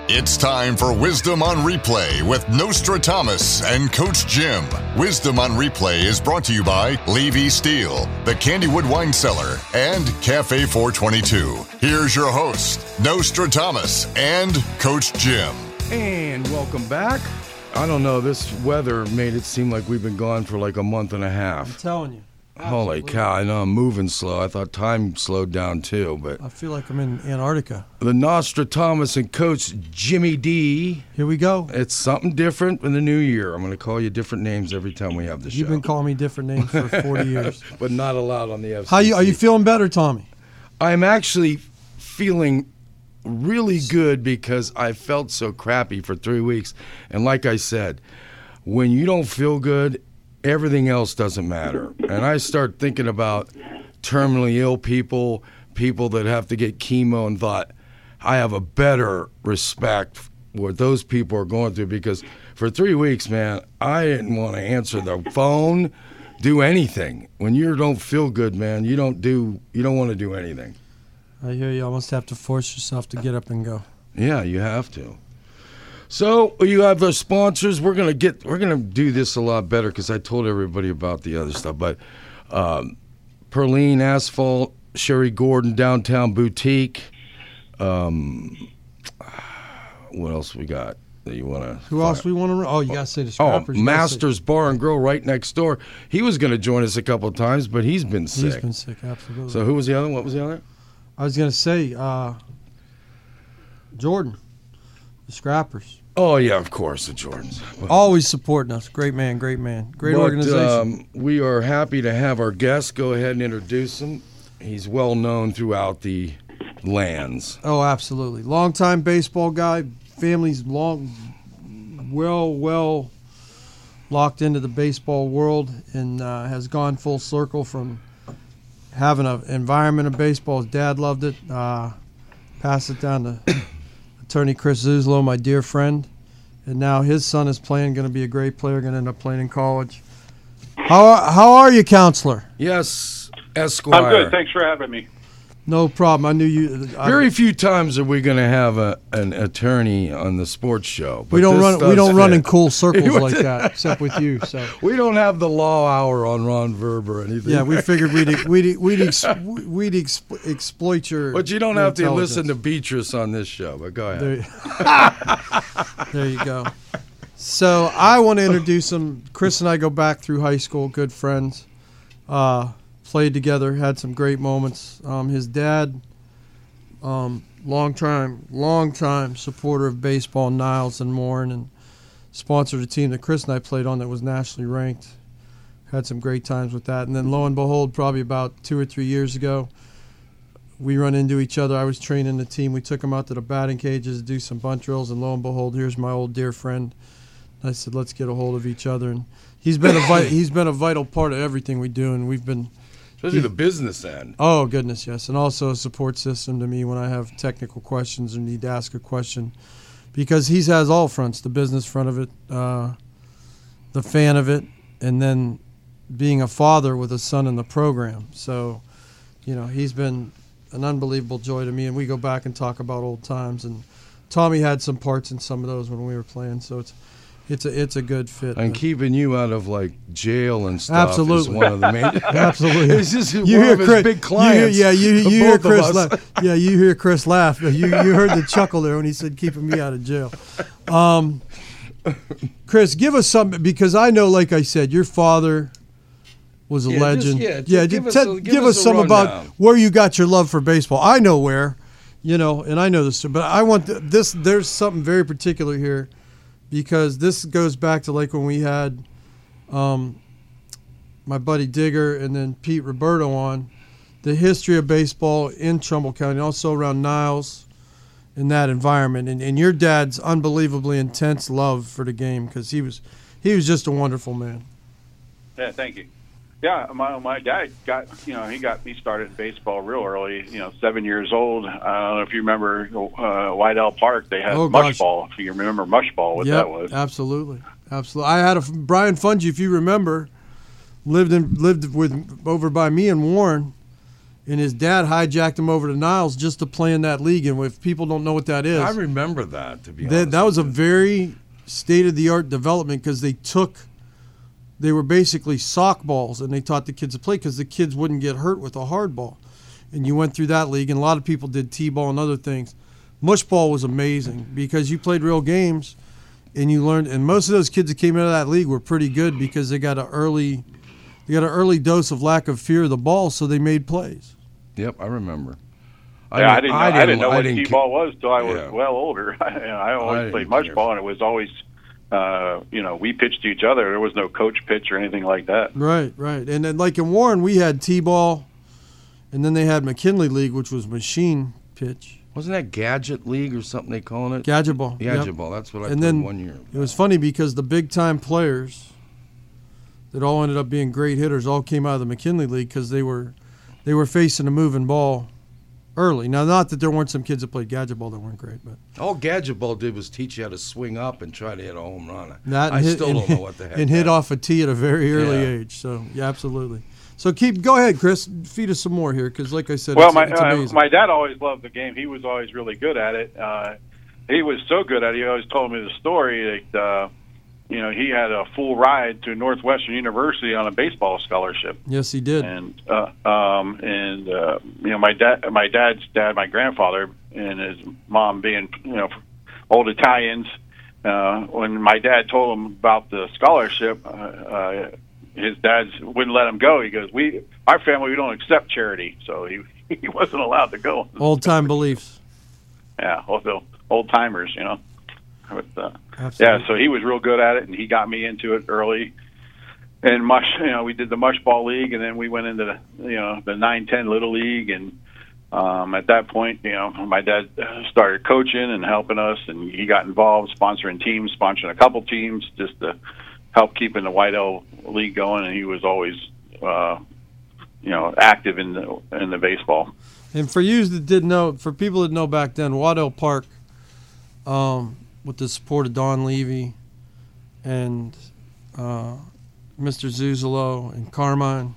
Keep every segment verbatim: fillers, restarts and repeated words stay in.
It's time for Wisdom on Replay with Nostradamus and Coach Jim. Wisdom on Replay is brought to you by Levy Steel, the Candywood Wine Cellar, and Cafe four twenty-two. Here's your host, Nostradamus and Coach Jim. And welcome back. I don't know, this weather made it seem like we've been gone for like a month and a half. I'm telling you. Holy cow, I know I'm moving slow. I thought time slowed down too, but I feel like I'm in Antarctica. the Nostradamus and Coach Jimmy D. Here we go. It's something different in the new year. I'm going to call you different names every time we have the show. You've been calling me different names for forty years. But not allowed on the F C C. How you are you feeling better, Tommy? I'm actually feeling really good because I felt so crappy for three weeks. And like I said, when you don't feel good, everything else doesn't matter. And I start thinking about terminally ill people, people that have to get chemo, and thought, I have a better respect for what those people are going through, because for three weeks, man, I didn't want to answer the phone, do anything. When you don't feel good, man, you don't do, you don't want to do anything. I hear you almost have to force yourself to get up and go. Yeah, you have to. So you have the sponsors. We're gonna get. We're gonna do this a lot better because I told everybody about the other stuff. But um, Perline Asphalt, Sherry Gordon Downtown Boutique. Um, what else we got that you want to? Who else we want to? Oh, you gotta say the Oh, scrappers. You gotta Masters Bar and Grill right next door. He was gonna join us a couple of times, but he's been say- sick. He's been sick, absolutely. So who was the other? What was the other? I was gonna say uh, Jordan, the Scrappers. Oh yeah, of course, the Jordans. Always supporting us. Great man, great man, great But, organization. Um, we are happy to have our guest. Go ahead and introduce him. He's well known throughout the lands. Oh, absolutely. Longtime baseball guy. Family's long, well, well locked into the baseball world, and uh, has gone full circle from having an environment of baseball. His dad loved it. Uh, passed it down to attorney Chris Zuzlo, my dear friend. And now his son is playing, going to be a great player, going to end up playing in college. How are, how are you, counselor? Yes, Esquire. I'm good. Thanks for having me. No problem. I knew you. I, Very few times are we going to have a, an attorney on the sports show. But we don't this run. We does don't run fit. in cool circles like that, except with you. So We don't have the law hour on Ron Verb or anything. yeah, we figured we'd we'd we'd, ex, we'd exp, exploit your. But you don't your have to intelligence. listen to Beatrice on this show. But go ahead. There, there you go. So I want to introduce him. Chris and I go back through high school, good friends. Uh, played together, had some great moments. Um, his dad, um, long time, long time supporter of baseball, Niles and Warren, and sponsored a team that Chris and I played on that was nationally ranked. Had some great times with that. And then lo and behold, probably about two or three years ago, we run into each other. I was training the team. We took them out to the batting cages to do some bunt drills, and lo and behold, here's my old dear friend. I said, let's get a hold of each other. And he's been a vi- he's been a vital part of everything we do, and we've been Especially the business end. oh goodness yes, and also a support system to me when I have technical questions or need to ask a question, because he has all fronts: the business front of it, uh, the fan of it, and then being a father with a son in the program. So, you know, he's been an unbelievable joy to me, and we go back and talk about old times. And Tommy had some parts in some of those when we were playing, so it's it's a it's a good fit. And keeping you out of like jail and stuff Absolutely. is one of the main. Absolutely, It's just you one hear of his Chris, big clients. You hear, yeah, you you both hear of Chris us. laugh. Yeah, you hear Chris laugh. You you heard the chuckle there when he said keeping me out of jail. Um, Chris, give us some, because I know, like I said, your father was a Yeah, just- legend. yeah, just yeah give just us te- a- give give us us a some about rundown. where you got your love for baseball. I know where, you know, and I know this, but I want th- this. There's something very particular here, because this goes back to like when we had um, my buddy Digger and then Pete Roberto on, the history of baseball in Trumbull County, also around Niles, in that environment, and, and your dad's unbelievably intense love for the game, because he was he was just a wonderful man. Yeah, thank you. Yeah, my my dad got you know he got me started in baseball real early. You know, seven years old. I don't know if you remember uh, Whitell Park. They had Oh, mush gosh. ball. If you remember mush ball, what Yep, that was. absolutely, absolutely. I had a Brian Fungi, if you remember, lived in lived with over by me and Warren, and his dad hijacked him over to Niles just to play in that league. And if people don't know what that is, I remember that, to be that, honest. that was a with you. very state-of-the-art development because they took, they were basically sock balls, and they taught the kids to play because the kids wouldn't get hurt with a hard ball. And you went through that league, and a lot of people did T-ball and other things. Mush ball was amazing because you played real games, and you learned. And most of those kids that came out of that league were pretty good because they got an early, they got an early dose of lack of fear of the ball, so they made plays. Yep, I remember. Yeah, I didn't. Know, I didn't, I didn't know what didn't T-ball was till I was yeah. well older. I, I always I played mush ball, and it was always, uh, you know, we pitched to each other. There was no coach pitch or anything like that. Right, right. And then, like in Warren, we had T-ball, and then they had McKinley League, which was machine pitch. Wasn't that Gadget League or something they calling it? Gadget ball. Gadget yep. ball. That's what I and played then one year. It was funny because the big-time players that all ended up being great hitters all came out of the McKinley League because they were they were facing a moving ball early. Now, not that there weren't some kids that played gadget ball that weren't great, but all Gadget ball did was teach you how to swing up and try to hit a home run. that I hit, still and, don't know what the heck. and hit that. off a tee at a very early Yeah. age. So yeah, absolutely. So keep go ahead, Chris. Feed us some more here because, like I said, Well, it's, my it's uh, amazing. my dad always loved the game. He was always really good at it. Uh, he was so good at it. He always told me the story that uh, you know he had a full ride to Northwestern University on a baseball scholarship. Yes, he did. And uh, um, and uh, you know my dad, my dad's dad, my grandfather, and his mom being you know old Italians. Uh, when my dad told him about the scholarship, uh, uh, his dad wouldn't let him go. He goes, "We, our family, we don't accept charity," so he he wasn't allowed to go. Old time beliefs. Yeah, also old timers, you know. But, uh, Absolutely. yeah, so he was real good at it, and he got me into it early. And mush, you know, we did the mush ball league, and then we went into the, you know, the nine ten little league, and um, at that point, you know, my dad started coaching and helping us, and he got involved, sponsoring teams, sponsoring a couple teams, just to help keeping the White Owl League going, and he was always, uh, you know, active in the in the baseball. And for you that didn't know, for people that know back then, Waddell Park, um, with the support of Don Levy and uh, Mister Zuzolo and Carmine,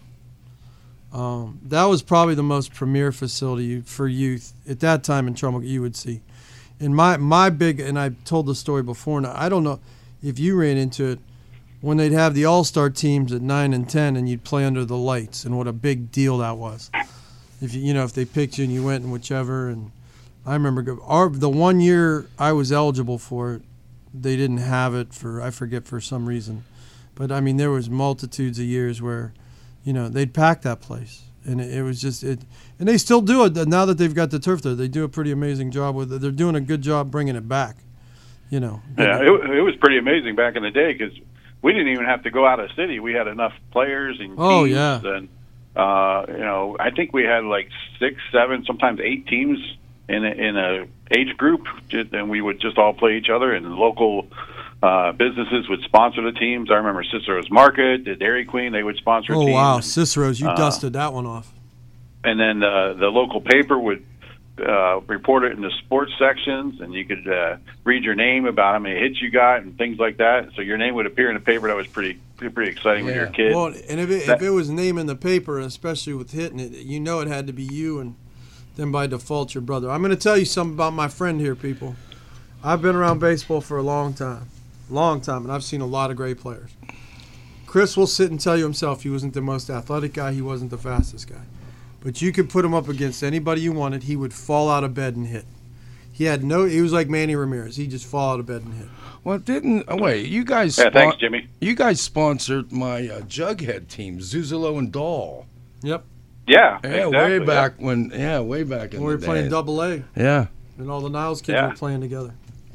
um, that was probably the most premier facility for youth at that time in Trumbull you would see. And my, my big, and I've told the story before, and I don't know if you ran into it, when they'd have the all-star teams at nine and ten and you'd play under the lights, and what a big deal that was. If you, you know, if they picked you and you went and whichever, and I remember go, our, the one year I was eligible for it, they didn't have it for, I forget, for some reason. But, I mean, there was multitudes of years where, you know, they'd pack that place. And it, it was just, it, and they still do it. Now that they've got the turf there, they do a pretty amazing job with it. They're doing a good job bringing it back, you know. Yeah, it, it was pretty amazing back in the day because we didn't even have to go out of the city. We had enough players and teams. Oh, yeah. And, uh, you know, I think we had like six, seven, sometimes eight teams in a, in a age group, and we would just all play each other. And local uh, businesses would sponsor the teams. I remember Cicero's Market, the Dairy Queen, they would sponsor Oh, teams. wow, And, Cicero's, you uh, dusted that one off. And then uh, the local paper would uh, report it in the sports sections, and you could uh, read your name about how many hits you got and things like that. So your name would appear in the paper. That was pretty pretty, pretty exciting when you were a kid. Well, and if it, That- if it was name in the paper, especially with hitting it, you know it had to be you, and then by default your brother. I'm going to tell you something about my friend here, people. I've been around baseball for a long time, long time, and I've seen a lot of great players. Chris will sit and tell you himself he wasn't the most athletic guy, he wasn't the fastest guy. But you could put him up against anybody you wanted, he would fall out of bed and hit. He had no. He was like Manny Ramirez. He'd just fall out of bed and hit. Well, didn't oh, wait? You guys, Yeah, spon- thanks, Jimmy. You guys sponsored my uh, Jughead team, Zuzolo and Dahl. Yep. Yeah, Yeah, exactly, way yeah. back when. Yeah, way back in We were the playing days. Double A, Yeah. and all the Niles kids Yeah. were playing together.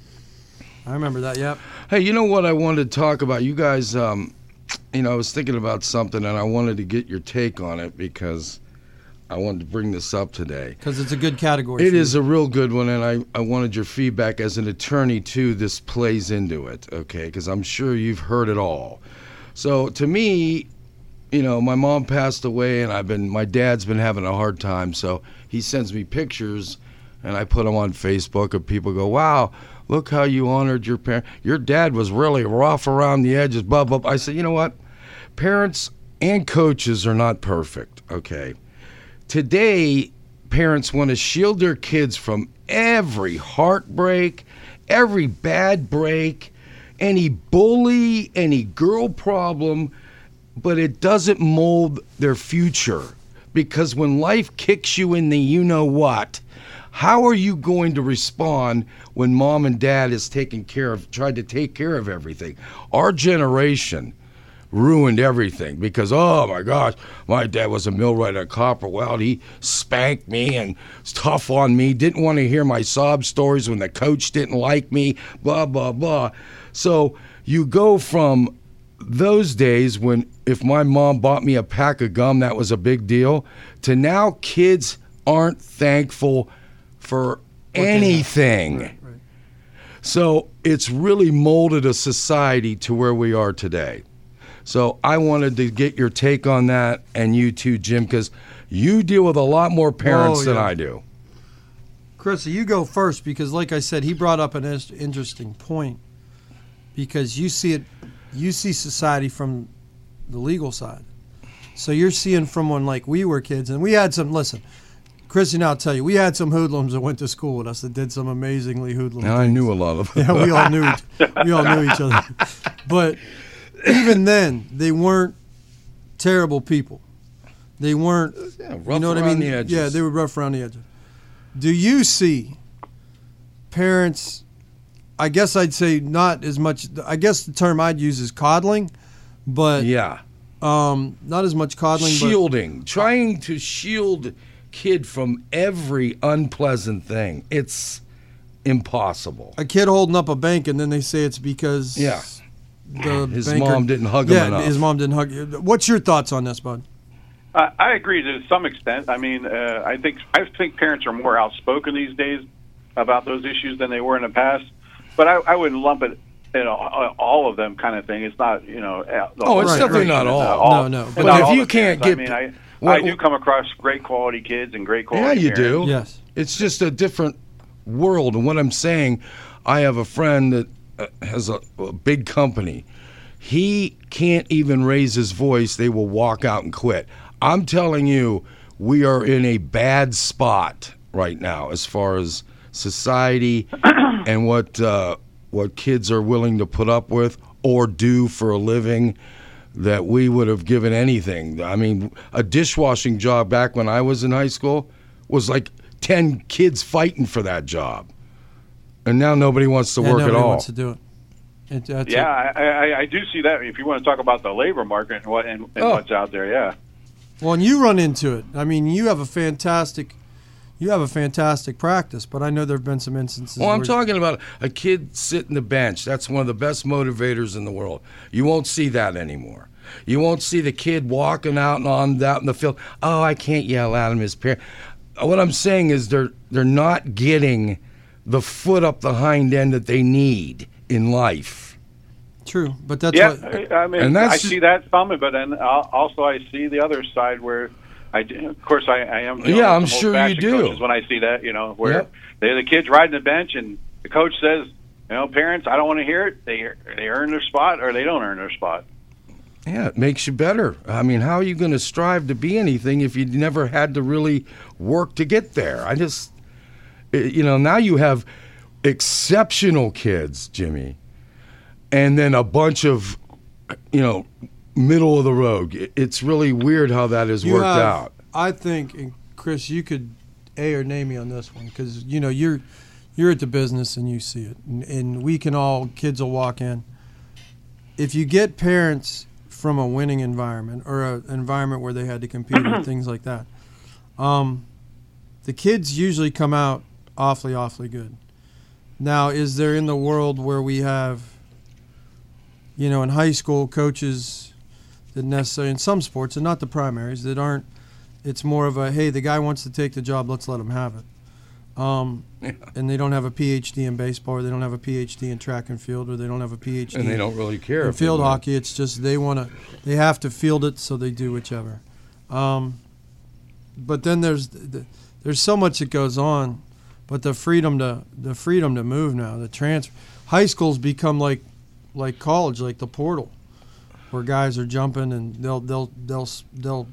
I remember that. Yep. Hey, you know what I wanted to talk about? You guys, um, you know, I was thinking about something, and I wanted to get your take on it because I wanted to bring this up today. Because it's a good category. It for you. is a real good one, and I, I wanted your feedback as an attorney, too. This plays into it, okay, because I'm sure you've heard it all. So, to me, you know, my mom passed away, and I've been, my dad's been having a hard time, so he sends me pictures, and I put them on Facebook, and people go, wow, look how you honored your parent. Your dad was really rough around the edges, blah, blah, blah. I said, you know what? Parents and coaches are not perfect, okay? today parents want to shield their kids from every heartbreak, every bad break, any bully, any girl problem, but it doesn't mold their future. Because when life kicks you in the you-know-what, how are you going to respond when mom and dad is taking care of, tried to take care of everything? Our generation ruined everything because, oh my gosh, my dad was a millwright at Copper Weld. He spanked me and was tough on me, didn't want to hear my sob stories when the coach didn't like me, blah, blah, blah. So you go from those days when if my mom bought me a pack of gum, that was a big deal, to now kids aren't thankful for anything. Right, right. So it's really molded a society to where we are today. So I wanted to get your take on that, and you too, Jim, because you deal with a lot more parents Oh, than yeah. I do. Chris, you go first because, like I said, he brought up an is- interesting point because you see it, you see society from the legal side. So you're seeing from when, like, we were kids, and we had some, listen, Chris, and I'll tell you, we had some hoodlums that went to school with us that did some amazingly hoodlum Now I things. knew a lot of them. Yeah, we all knew each, we all knew each other. But even then, they weren't terrible people. They weren't, Yeah, rough you know what I around mean? the edges. Yeah, they were rough around the edges. Do you see parents, I guess I'd say not as much, I guess the term I'd use is coddling, but Yeah. um, not as much coddling. Shielding, trying to shield kid from every unpleasant thing. It's impossible. But a kid holding up a bank and then they say it's because Yeah. the His banker, mom didn't hug him yeah, enough. his mom didn't hug you. What's your thoughts on this, bud? I, I agree to some extent. I mean, uh, I think I think parents are more outspoken these days about those issues than they were in the past. But I, I wouldn't lump it, you know, all of them kind of thing. It's not, you know. The Oh, it's Right, definitely right. not all. all- No, no. it's But not if all you the can't parents. get- I mean, I, Well, I do come across great quality kids and great quality Yeah, you parents. do. Yes. It's just a different world. And what I'm saying, I have a friend that uh, has a, a big company. He can't even raise his voice. They will walk out and quit. I'm telling you, we are in a bad spot right now as far as society and what uh, what kids are willing to put up with or do for a living, that we would have given anything. I mean, a dishwashing job back when I was in high school was like ten kids fighting for that job. And now nobody wants to Yeah, work at nobody all. wants to do it. It- that's Yeah, it. I, I, I do see that. If you want to talk about the labor market and what and, and Oh. what's out there, yeah. Well, and you run into it. I mean, you have a fantastic, you have a fantastic practice, but I know there have been some instances. Well, I'm where- talking about a kid sitting the bench. That's one of the best motivators in the world. You won't see that anymore. You won't see the kid walking out and on out in the field. Oh, I can't yell at him. His parent. What I'm saying is they're they're not getting the foot up the hind end that they need in life. True, but that's Yeah, what. I I mean, And that's I just- see that some, but then al- also I see the other side where, I, do- of course, I, I am. dealing Yeah, with I'm some sure you old-fashioned do. coaches when I see that, you know, where Yep. they're the kids riding the bench and the coach says, you know, parents, I don't want to hear it. They they earn their spot or they don't earn their spot. Yeah, it makes you better. I mean, how are you going to strive to be anything if you never had to really work to get there? I just, eh, you know, now you have exceptional kids, Jimmy, and then a bunch of, you know, middle of the road. It- It's really weird how that has You worked have, out. I think, and Chris, you could A or nay me on this one because you know you're you're at the business and you see it, and, and we can all kids will walk in. If you get parents from a winning environment or a, an environment where they had to compete or things like that, um, the kids usually come out awfully, awfully good. Now, is there in the world where we have, you know, in high school coaches that necessarily in some sports and not the primaries that aren't, it's more of a, hey, the guy wants to take the job, let's let him have it. Um, Yeah. And they don't have a P H D in baseball, or they don't have a P H D in track and field, or they don't have a P H D And they don't really care. in if they field win. hockey. It's just they want to, they have to field it, so they do whichever. Um, but then there's the, there's so much that goes on, but the freedom to the freedom to move now, the transfer, high schools become like like college, like the portal, where guys are jumping and they'll they'll they'll they'll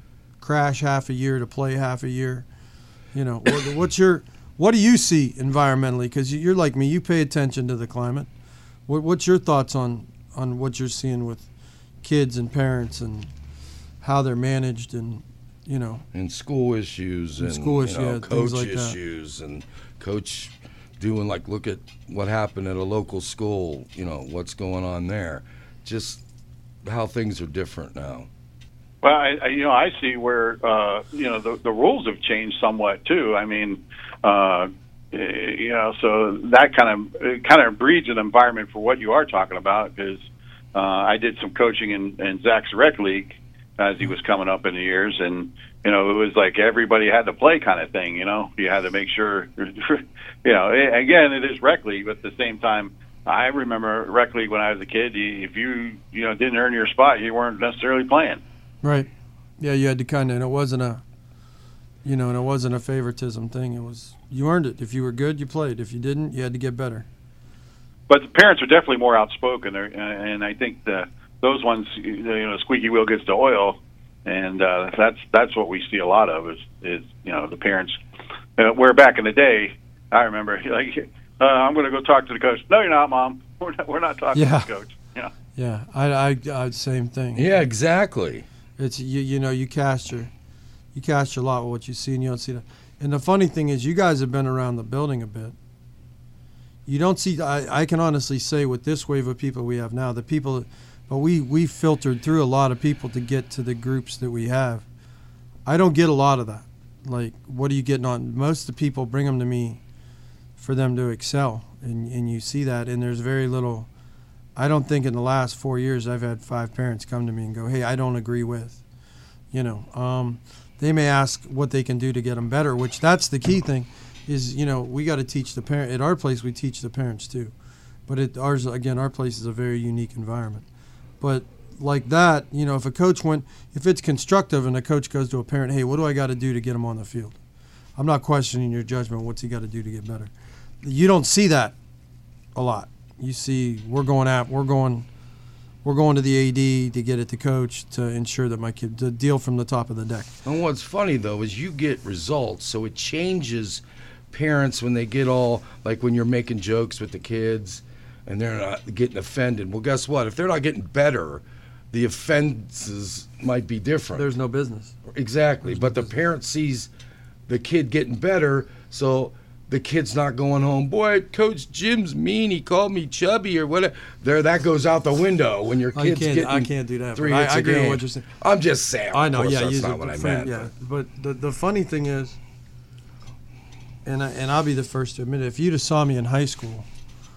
crash half a year to play half a year. You know, what, what's your what do you see environmentally? Because you're like me, you pay attention to the climate. What, what's your thoughts on on what you're seeing with kids and parents and how they're managed and, you know, and school issues and, and school issues, you know, yeah, coach like issues that. And coach doing like look at what happened at a local school, you know, what's going on there, just how things are different now. Well, I, I you know I see where uh, you know the the rules have changed somewhat too. I mean, uh, you know, so that kind of it kind of breeds an environment for what you are talking about. Because uh, I did some coaching in, in Zach's rec league as he was coming up in the years, and you know, it was like everybody had to play kind of thing. You know, you had to make sure. You know, again, it is rec league, but at the same time, I remember rec league when I was a kid. If you you know didn't earn your spot, you weren't necessarily playing. Right. Yeah, you had to kind of, and it wasn't a, you know, and it wasn't a favoritism thing. It was, you earned it. If you were good, you played. If you didn't, you had to get better. But the parents are definitely more outspoken, there, and I think the, those ones, you know, squeaky wheel gets the oil, and uh, that's that's what we see a lot of is, is you know, the parents. Uh, where back in the day, I remember, like, uh, I'm going to go talk to the coach. No, you're not, Mom. We're not, we're not talking yeah. to the coach. Yeah. Yeah, I, I, I, same thing. Yeah, exactly. It's you, you know, you cast your, you cast your lot with what you see, and you don't see that. And the funny thing is, you guys have been around the building a bit. You don't see. I, I can honestly say, with this wave of people we have now, the people, but we we filtered through a lot of people to get to the groups that we have. I don't get a lot of that. Like, what are you getting on? Most of the people bring them to me for them to excel, and and you see that. And there's very little. I don't think in the last four years I've had five parents come to me and go, hey, I don't agree with. You know, um, they may ask what they can do to get them better, which that's the key thing is, you know, we got to teach the parent. At our place, we teach the parents too. But at ours, again, our place is a very unique environment. But like that, you know, if a coach went, if it's constructive and a coach goes to a parent, hey, what do I got to do to get him on the field? I'm not questioning your judgment. What's he got to do to get better? You don't see that a lot. You see, we're going out, we're going, we're going to the A D to get it to coach to ensure that my kid, to deal from the top of the deck. And what's funny though is you get results, so it changes parents when they get all like when you're making jokes with the kids, and they're not getting offended. Well, guess what? If they're not getting better, the offenses might be different. There's no business. Exactly, There's but no the business. parent sees the kid getting better, so. The kid's not going home, boy, Coach Jim's mean, he called me chubby or whatever. There, that goes out the window when your I kid's can't, getting I can't do that. three but hits I, I a agree game. with what you're saying. I'm just saying. I know, of course, yeah. that's he's not a what I friend, meant. yeah. But the, the funny thing is, and, I, and I'll be the first to admit it, if you'd have saw me in high school,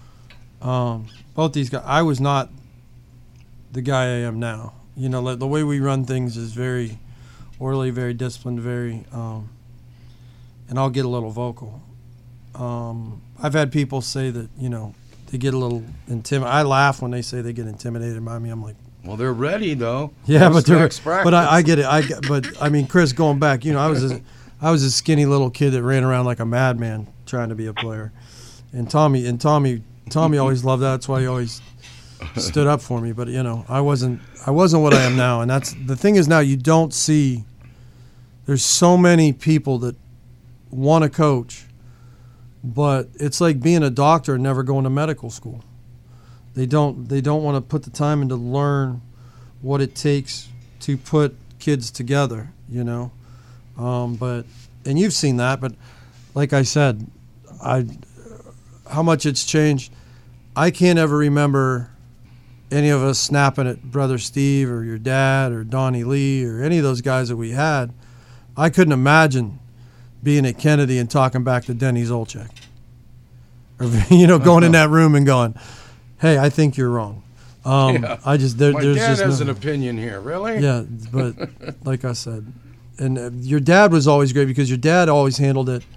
um, both these guys, I was not the guy I am now. You know, like, the way we run things is very orderly, very disciplined, very, um, and I'll get a little vocal. Um, I've had people say that, you know, they get a little intimidated. I laugh when they say they get intimidated by me. I'm like, Well, they're ready though. yeah, What's but they're, next practice? but I, I get it. I get- but I mean, Chris, going back, you know, I was a, I was a skinny little kid that ran around like a madman trying to be a player, and Tommy and Tommy Tommy always loved that. That's why he always stood up for me. But you know, I wasn't I wasn't what I am now, and that's the thing is now you don't see. There's so many people that want to coach. But it's like being a doctor and never going to medical school. They don't they don't want to put the time in to learn what it takes to put kids together, you know. Um, but and you've seen that, but like I said, I how much it's changed. I can't ever remember any of us snapping at Brother Steve or your dad or Donnie Lee or any of those guys that we had. I couldn't imagine being at Kennedy and talking back to Denny Zolchek. Or, you know, going in that room and going, hey, I think you're wrong. Um, Yeah. I just, there, My there's dad just has no, an opinion here, really? yeah, but like I said, and uh, your dad was always great because your dad always handled it.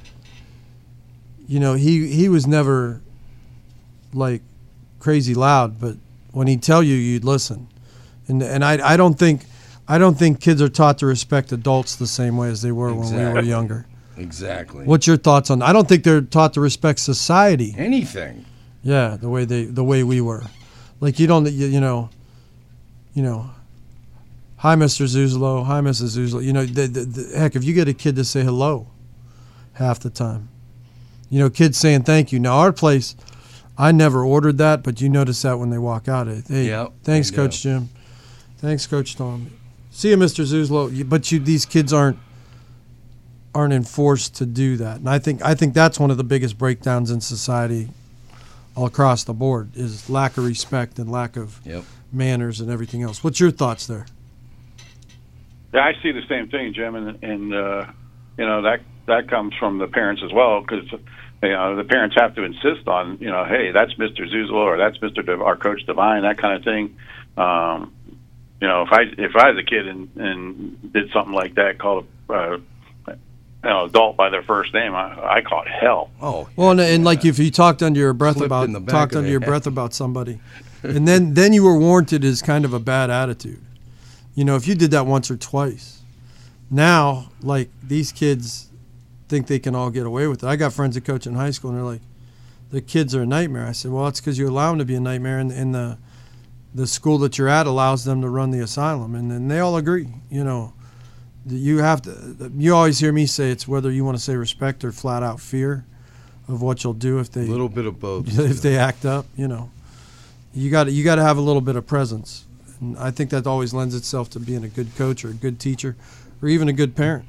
You know, he, he was never like crazy loud, but when he'd tell you, you'd listen. And and I I don't think I don't think kids are taught to respect adults the same way as they were when we were Exactly. younger. Exactly. What's your thoughts on? I don't think they're taught to respect society. Anything. Yeah, the way they the way we were. Like you don't you, you know, you know, hi, Mister Zuzolo, hi, Missus Zuzolo. You know, the, the, the, heck, if you get a kid to say hello half the time, you know, kids saying thank you. Now, our place, I never ordered that, but you notice that when they walk out. Hey, Yep, thanks, I Coach Jim. Thanks, Coach Tom. See you, Mister Zuzolo. But you, these kids aren't aren't enforced to do that, and I think I think that's one of the biggest breakdowns in society all across the board is lack of respect and lack of Yep. manners and everything else. What's your thoughts there? Yeah, I see the same thing, Jim, and, and uh, you know that that comes from the parents as well, because you know the parents have to insist on, you know, hey, that's Mister Zuzolo or that's Mister De- our Coach Devine, that kind of thing. Um, you know, if I if I was a kid and, and did something like that, called a uh, you know, adult by their first name, I, I caught hell. Oh, Well, and, and like if you talked under your breath Flipped about in the back talked of under the your head. breath about somebody, and then then you were warranted as kind of a bad attitude. You know, if you did that once or twice, now like these kids think they can all get away with it. I got friends that coach in high school, and they're like, the kids are a nightmare. I said, well, it's because you allow them to be a nightmare, and, and the the school that you're at allows them to run the asylum, and then they all agree. You know, you have to. You always hear me say it's whether you want to say respect or flat out fear of what you'll do if they a little bit of both. if they act up. You know, you got you got to have a little bit of presence, and I think that always lends itself to being a good coach or a good teacher, or even a good parent.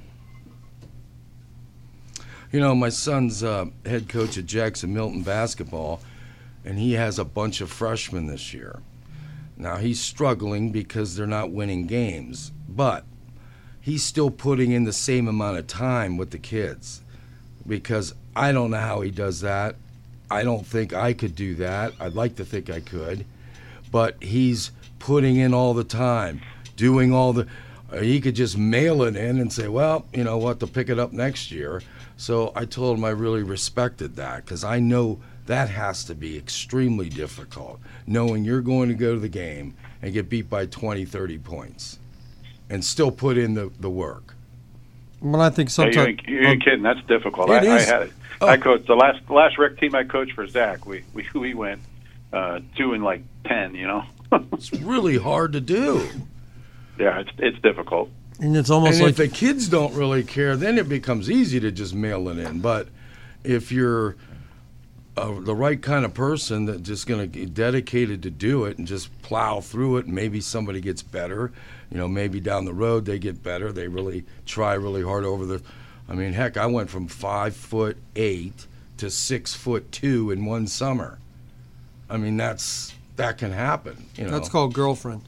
You know, my son's uh, head coach at Jackson Milton basketball, and he has a bunch of freshmen this year. Now, he's struggling because they're not winning games, but he's still putting in the same amount of time with the kids, because I don't know how he does that. I don't think I could do that. I'd like to think I could, but he's putting in all the time, doing all the – he could just mail it in and say, well, you know what, to pick it up next year. So I told him I really respected that, because I know that has to be extremely difficult, knowing you're going to go to the game and get beat by twenty, thirty points and still put in the, the work. Well, I think Hey, sometimes you ain't, you ain't kidding. That's difficult. It I, is. I had it. Oh. I coached the last last rec team I coached for Zach. We we we went uh, two and like ten. You know. It's really hard to do. Yeah, it's it's difficult. and it's almost And like if the kids don't really care, then it becomes easy to just mail it in. But if you're uh, the right kind of person that's just going to be dedicated to do it and just plow through it, and maybe somebody gets better, you know, maybe down the road they get better. They really try really hard over the. I mean, heck, I went from five foot eight to six foot two in one summer. I mean, that's that can happen. You know, that's called girlfriend.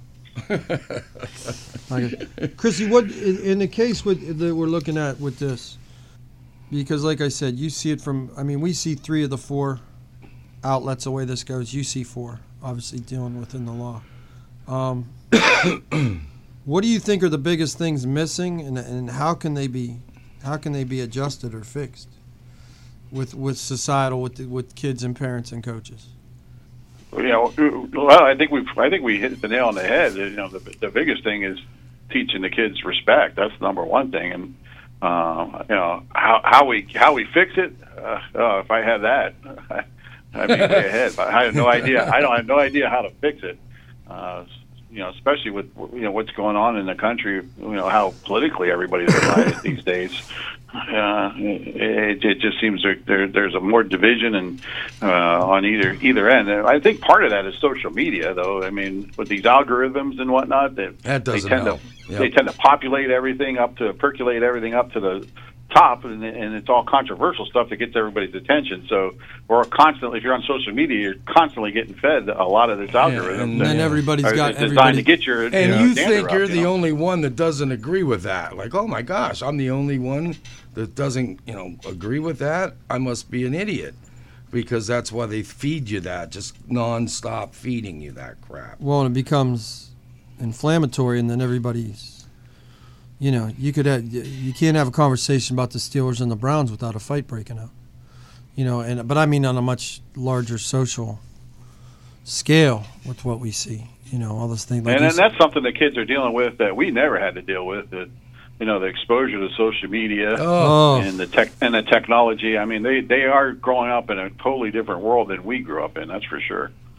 Like, Chrissy, what in, in the case with that we're looking at with this? Because, like I said, you see it from. I mean, we see three of the four outlets the way this goes. You see four, obviously dealing within the law. Um, what do you think are the biggest things missing, and and how can they be, how can they be adjusted or fixed with with societal with the, with kids and parents and coaches? You know, well, I think we I think we hit the nail on the head. You know, the the biggest thing is teaching the kids respect. That's the number one thing, and uh, you know how how we how we fix it. Uh, oh, if I had that, I'd be way ahead. But I have no idea. I don't have no idea how to fix it. Uh, you know, especially with you know what's going on in the country. You know how politically everybody's divided these days. Uh, it, it just seems there, there there's a more division and uh, on either either end. And I think part of that is social media, though. I mean, with these algorithms and whatnot, that That doesn't they tend help. to Yep. they tend to populate everything up to percolate everything up to the top, and, and it's all controversial stuff that gets everybody's attention. So we're constantly, if you're on social media, you're constantly getting fed a lot of this algorithm. and And then Yeah. everybody's Are got designed everybody. to get your And know, you dander think up, you're you the know? only one that doesn't agree with that. Like, oh my gosh, I'm the only one that doesn't, you know, agree with that. I must be an idiot, because that's why they feed you that, just nonstop feeding you that crap. Well, and it becomes inflammatory, and then everybody's, you know, you could have, you can't have a conversation about the Steelers and the Browns without a fight breaking out. You know, and but I mean on a much larger social scale with what we see. You know, all this thing. Like and you and that's something that kids are dealing with that we never had to deal with. That you know, the exposure to social media Oh. and the tech and the technology. I mean, they they are growing up in a totally different world than we grew up in. That's for sure.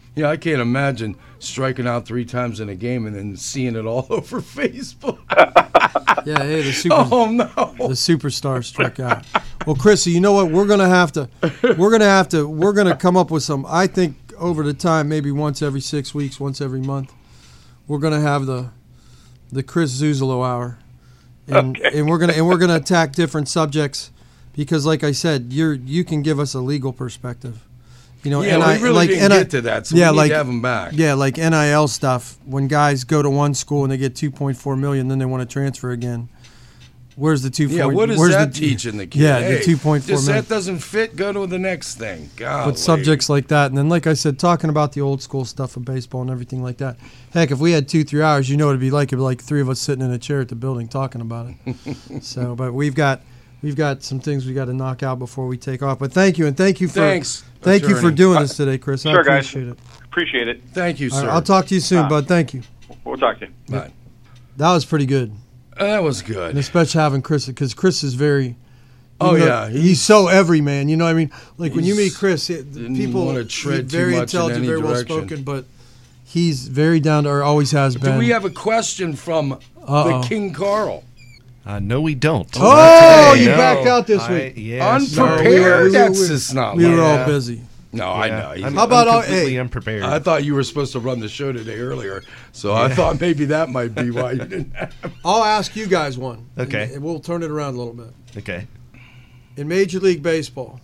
Yeah, I can't imagine striking out three times in a game and then seeing it all over Facebook. Yeah, hey, the super, Oh no! the superstar struck out. Well, Chrissy, you know what? We're gonna have to, we're gonna have to, we're gonna come up with some. I think over the time, maybe once every six weeks, once every month, we're gonna have the, the Chris Zuzolo hour, and Okay. and we're gonna and we're gonna attack different subjects, because like I said, you're you can give us a legal perspective. You know, Yeah, and we I, really like, didn't and I- get to that, so yeah, we need like, to have them back. Yeah, like N I L stuff. When guys go to one school and they get two point four million, then they want to transfer again. Where's the two? Yeah, what is where's that the, teaching the kid? Yeah, Hey, the two point four this million. set doesn't fit. Go to the next thing. God. But subjects like that, and then like I said, talking about the old school stuff of baseball and everything like that. Heck, if we had two, three hours, you know what it'd be like. It'd be like three of us sitting in a chair at the building talking about it. So, but we've got we've got some things we got to knock out before we take off. But thank you, and thank you for Thanks, thank you for attorney. doing this today, Chris. I Sure, guys. appreciate it. Appreciate it. Thank you, All sir. right, I'll talk to you soon, Ah. bud. Thank you. We'll talk to you. Bye. That was pretty good. Uh, that was And good. especially having Chris, because Chris is very. Oh, you know, yeah, he's, he's- so everyman. You know what I mean? Like when you meet He's- Chris, it, didn't people wanna tread he's too very much in intelligent, any very well direction. spoken, but he's very down to earth. Always has been. Do we have a question from Uh-oh. the King Carl? Uh, no, we don't. Oh, Not today, you no. backed out this I- week. yes. Unprepared? No, we were- we were- That's we- just not we like were all Yeah. busy. No, I Yeah. know. He's- I'm, How about I'm all- completely hey, unprepared? I thought you were supposed to run the show today earlier, so I thought maybe that might be why you didn't have I'll ask you guys one. Okay. And, and we'll turn it around a little bit. okay. In Major League Baseball,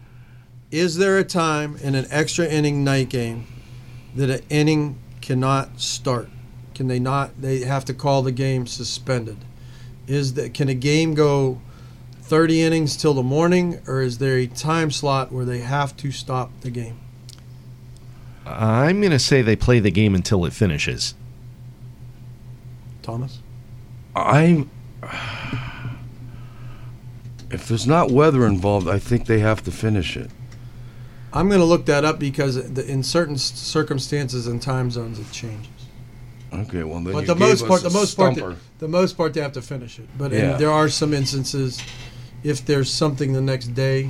is there a time in an extra inning night game that an inning cannot start? Can they not? They have to call the game suspended. Is that can a game go thirty innings till the morning, or is there a time slot where they have to stop the game? I'm going to say they play the game until it finishes. Thomas? I. If there's not weather involved, I think they have to finish it. I'm going to look that up because the, in certain s- circumstances and time zones it changes. Okay, well then But you the gave most us part, a the most part, stumper. they, the most part, they have to finish it. But Yeah. in, there are some instances, if there's something the next day,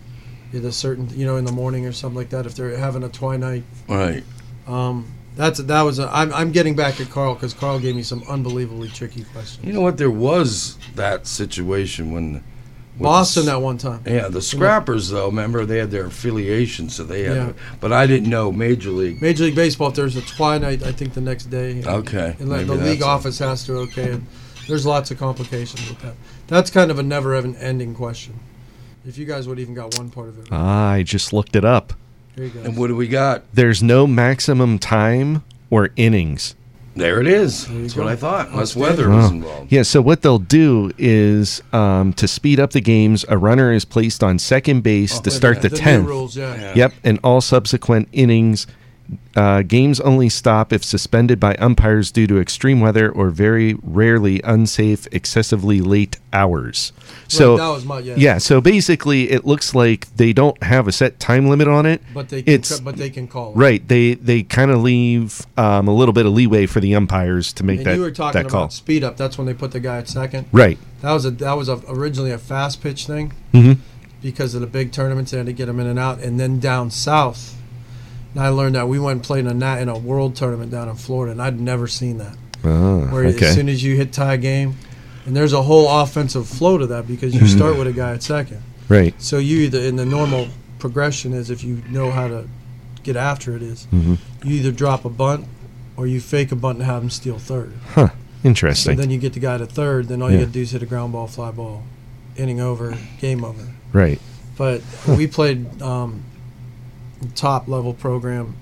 at a certain, you know, in the morning or something like that, if they're having a twilight, Right. um, that's that was. A, I'm I'm getting back at Carl because Carl gave me some unbelievably tricky questions. You know what? There was that situation when with Boston the, that one time. Yeah, the Scrappers though. Remember, they had their affiliation, so they had. Yeah. But I didn't know Major League. Major League Baseball, if there's a twilight, I think the next day. Okay, And like maybe the league that's it. office has to okay it. There's lots of complications with that. That's kind of a never-ending question. If you guys would even got one part of it, right. I just looked it up. Here you go. And what do we got? There's no maximum time or innings. There it is. There you That's go. what I thought. Unless Outstanding. weather was Oh. involved. Yeah, so what they'll do is um, to speed up the games, a runner is placed on second base to Yeah, start the new tenth. rules, yeah. Yeah. Yep, and all subsequent innings, uh, games only stop if suspended by umpires due to extreme weather or very rarely unsafe, excessively late hours. So, Right, that was my yeah. yeah, so basically, it looks like they don't have a set time limit on it. But they can, It's- cu- but they can call it. Right, they they kind of leave um, a little bit of leeway for the umpires to make And that, you were talking that call. about speed up. That's when they put the guy at second. Right. That was a that was a, originally a fast pitch thing hmm because of the big tournaments. They had to get him in and out. And then down south, and I learned that we went and played in a nat- in a world tournament down in Florida, and I'd never seen that. Oh, Where okay. as soon as you hit tie game, and there's a whole offensive flow to that because you Mm-hmm. start with a guy at second. right. So you either in the normal progression is if you know how to get after it is Mhm. you either drop a bunt or you fake a bunt and have him steal third. Huh. So Interesting. then you get the guy to third. Then all you Yeah. got to do is hit a ground ball, fly ball, inning over, game over. right. But we played um, top level program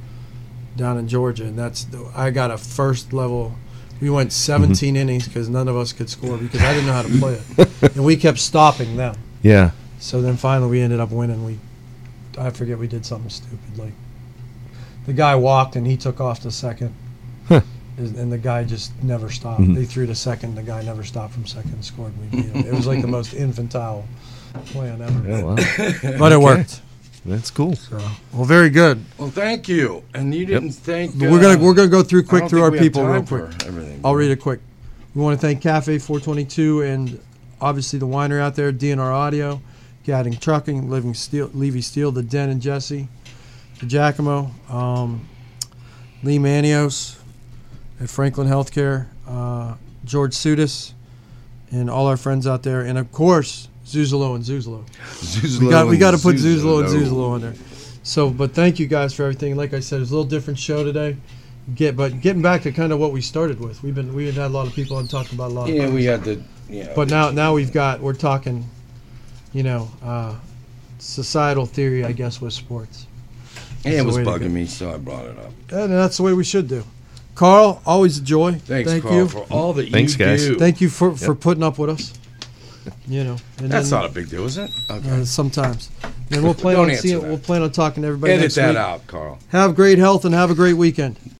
down in Georgia, and that's the, I got a first level. We went seventeen innings because none of us could score because I didn't know how to play it, and we kept stopping them. Yeah. So then finally we ended up winning. We I forget we did something stupid like the guy walked and he took off to second, Huh. and the guy just never stopped. Mhm. They threw to second. The guy never stopped from second and scored. And we beat him. It was like the most infantile plan ever, Oh, wow. but it worked. That's cool. So, well, very good. Well, thank you. And you didn't thank. we're gonna uh, we're gonna go through I quick don't through think our we have people time real for quick. everything. I'll read it quick. We want to thank Cafe four twenty-two and obviously the winery out there, D N R Audio, Gadding Trucking, Living Steel, Levy Steel, the Den and Jesse, Giacomo, um, Lee Manios at Franklin Healthcare, uh, George Sudis, and all our friends out there, and of course Zuzalo and Zuzalo. Zuzalo We got we and got to put Zuzalo Zuzalo. and Zuzalo on there. So, but thank you guys for everything. Like I said, it was a little different show today. Get but getting back to kind of what we started with. We've been we had had a lot of people on talking about a lot of Yeah, things. we had to. Yeah. But now now we've got we're talking, you know, uh, societal theory, I guess, with sports. Yeah, it That's was the way to bugging go. me, so I brought it up. And that's the way we should do. Carl, always a joy. Thanks, Thank Carl, you. for all that Thanks, you guys. do. Thank you for, for putting up with us. You know, and That's then, not a big deal, is it? Okay. uh, sometimes. And we'll plan Don't on answer seeing. that. We'll plan on talking to everybody Edit next that week. out, Carl. Have great health and have a great weekend.